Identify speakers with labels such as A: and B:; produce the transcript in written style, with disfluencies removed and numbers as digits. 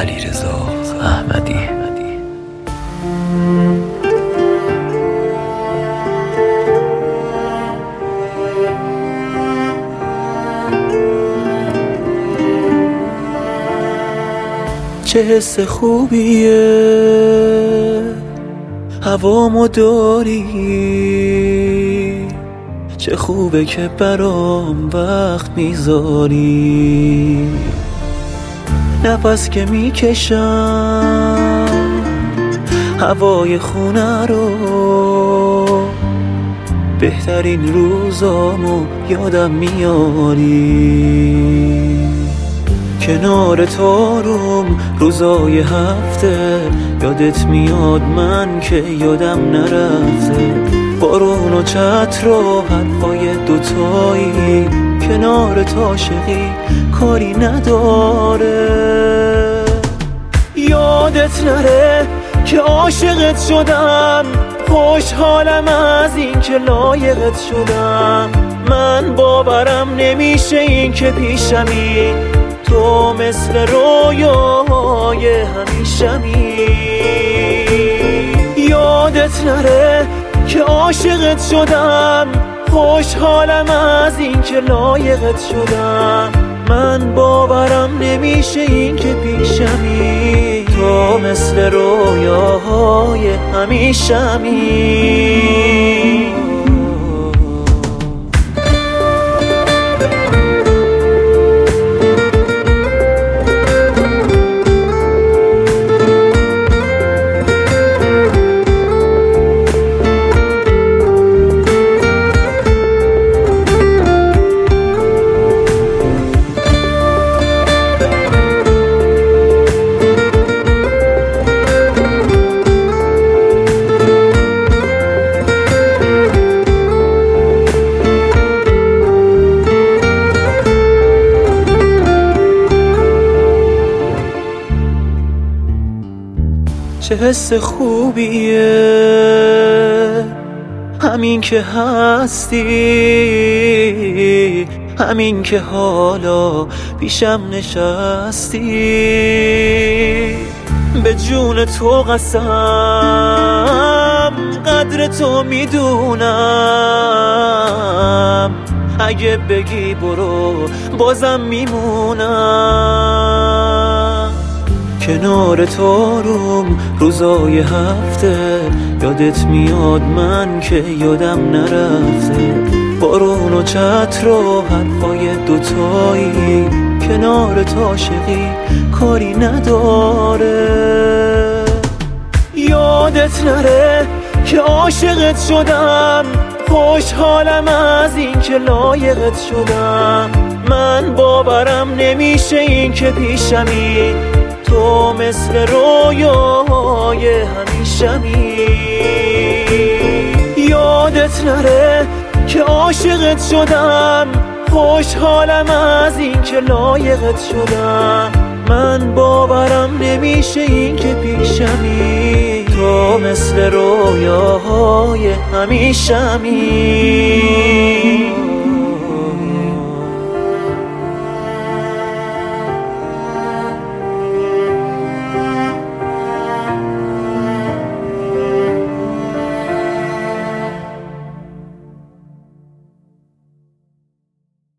A: علیرضا احمدی.
B: چه حس خوبیه هوامو داری، چه خوبه که برام وقت میذاری. نفس که میکشم هوای خونه رو، بهترین روزامو یادم میاری. کنار تاروم روزای هفته، یادت میاد من که یادم نرفته. بارون و چتر و حرفای دوتایی، کنار عاشقی کاری نداره. یادت نره که عاشقت شدم، خوشحالم از این که لایقت شدم. من باورم نمیشه این که پیشمی، تو مثل رویای همیشمی. یادت نره که عاشقت شدم، خوشحالم از این که لایقت شدم. من باورم نمیشه این که پیشمی، تو مثل رویاهای همیشمی. چه حس خوبیه همین که هستی، همین که حالا پیشم نشستی. به جون تو قسم قدر تو میدونم، اگه بگی برو بازم میمونم. کنار تاروم روزای هفته، یادت میاد من که یادم نرفته. بارون و چتر و حرفای دوتایی، کنار عاشقی کاری نداره. یادت نره که عاشقت شدم، خوشحالم از این که لایقت شدم. من باورم نمیشه این که پیشمی، تو مثل رویای همیشمی. یادت نره که عاشقت شدم، خوشحالم از این که لایقت شدم. من باورم نمیشه این که پیشمی، تو مثل رویاهای همیشمی.